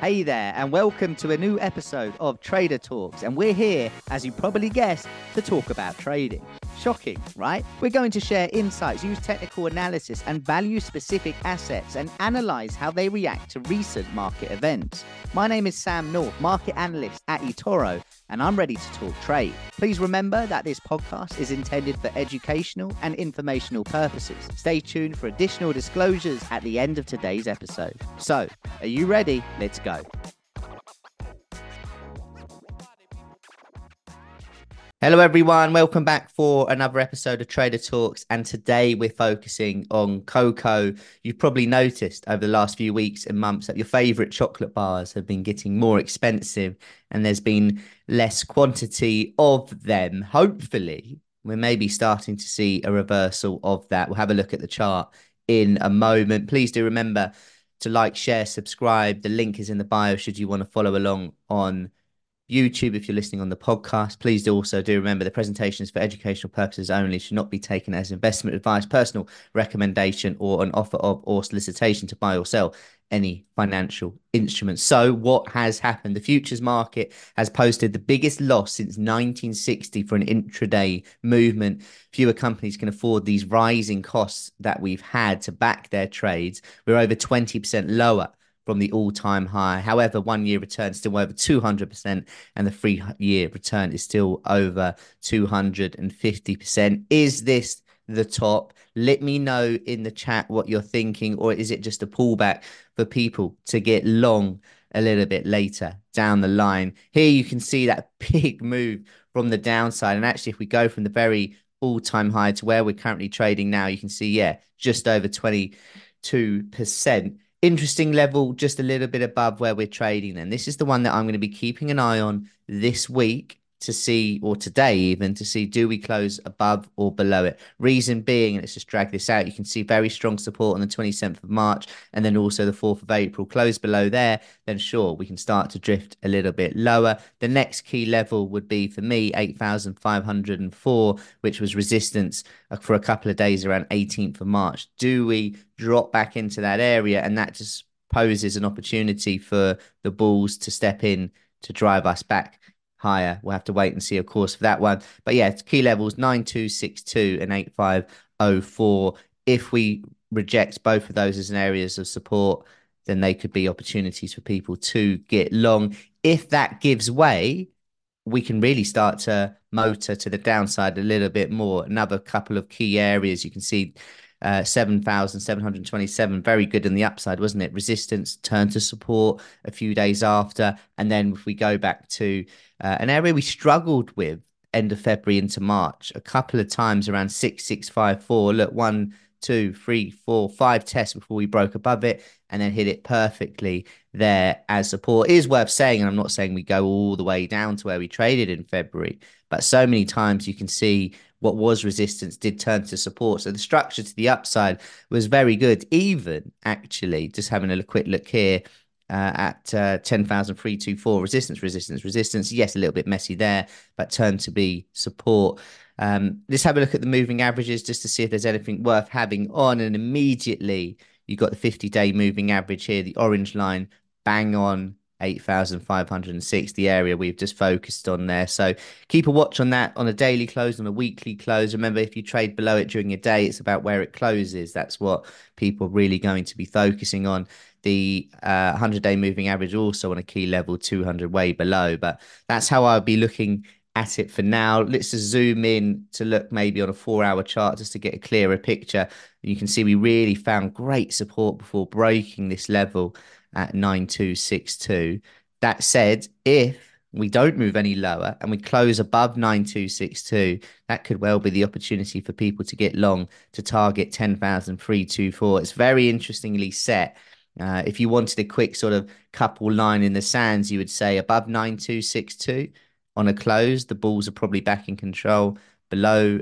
Hey there, and welcome to a new episode of Trader Talks. And we're here, as you probably guessed, to talk about trading. Shocking, right? We're going to share insights, use technical analysis, and value specific assets and analyze how they react to recent market events. My name is Sam North, market analyst at eToro, and I'm ready to talk trade. Please remember that this podcast is intended for educational and informational purposes. Stay tuned for additional disclosures at the end of today's episode. So, are you ready? Let's go. Hello everyone, welcome back for another episode of Trader Talks, and today we're focusing on cocoa. You've probably noticed over the last few weeks and months that your favorite chocolate bars have been getting more expensive and there's been less quantity of them. Hopefully, we're maybe starting to see a reversal of that. We'll have a look at the chart in a moment. Please do remember to like, share, subscribe. The link is in the bio should you want to follow along on YouTube. If you're listening on the podcast, please do remember the presentations for educational purposes only, should not be taken as investment advice, personal recommendation, or an offer of or solicitation to buy or sell any financial instruments. So what has happened? The futures market has posted the biggest loss since 1960 for an intraday movement. Fewer companies can afford these rising costs that we've had to back their trades. We're over 20% lower from the all-time high. However, 1 year return is still over 200%, and the 3 year return is still over 250%. Is this the top? Let me know in the chat what you're thinking, or is it just a pullback for people to get long a little bit later down the line? Here you can see that big move from the downside, and actually if we go from the very all-time high to where we're currently trading now, you can see, just over 22%. Interesting level, just a little bit above where we're trading. And this is the one that I'm going to be keeping an eye on this week to see, or today even, to see, do we close above or below it? Reason being, let's just drag this out. You can see very strong support on the 27th of March and then also the 4th of April. Close below there, then sure, we can start to drift a little bit lower. The next key level would be, for me, 8,504, which was resistance for a couple of days around 18th of March. Do we drop back into that area? And that just poses an opportunity for the bulls to step in to drive us back higher. We'll have to wait and see, of course, for that one. But yeah, key levels 9262 and 8504. If we reject both of those as an areas of support, then they could be opportunities for people to get long. If that gives way, we can really start to motor to the downside a little bit more. Another couple of key areas you can see. 7,727, very good in the upside, wasn't it? Resistance turned to support a few days after. And then if we go back to an area we struggled with end of February into March, a couple of times around 6,654. Look, 1, 2, 3, 4, 5 tests before we broke above it and then hit it perfectly there as support. It is worth saying, and I'm not saying we go all the way down to where we traded in February, but so many times you can see what was resistance did turn to support. So the structure to the upside was very good. Even actually, just having a quick look here at 10,324, resistance. Yes, a little bit messy there, but turned to be support. Let's have a look at the moving averages just to see if there's anything worth having on. And immediately you got the 50-day moving average here, the orange line, bang on 8,506, the area we've just focused on there. So keep a watch on that on a daily close, on a weekly close. Remember, if you trade below it during your day, it's about where it closes. That's what people are really going to be focusing on. The 100-day moving average also on a key level, 200 way below. But that's how I'll be looking at it for now. Let's just zoom in to look maybe on a 4-hour chart just to get a clearer picture. You can see we really found great support before breaking this level at 9262. That said, if we don't move any lower and we close above 9262, that could well be the opportunity for people to get long to target 10,324. It's very interestingly set. If you wanted a quick sort of couple line in the sands, you would say above 9262 on a close, the bulls are probably back in control. Below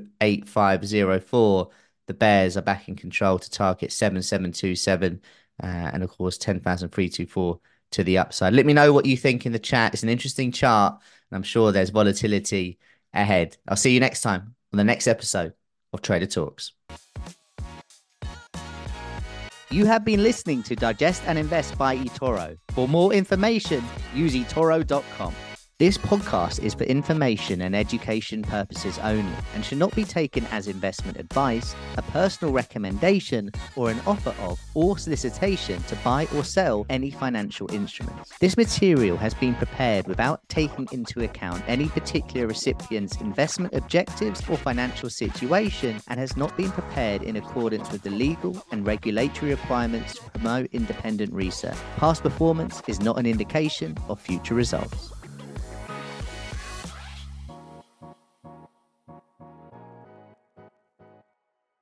8504, the bears are back in control to target 7727. And of course, 10,324 to the upside. Let me know what you think in the chat. It's an interesting chart, and I'm sure there's volatility ahead. I'll see you next time on the next episode of Trader Talks. You have been listening to Digest and Invest by eToro. For more information, use eToro.com. This podcast is for information and education purposes only and should not be taken as investment advice, a personal recommendation, or an offer of or solicitation to buy or sell any financial instruments. This material has been prepared without taking into account any particular recipient's investment objectives or financial situation and has not been prepared in accordance with the legal and regulatory requirements to promote independent research. Past performance is not an indication of future results.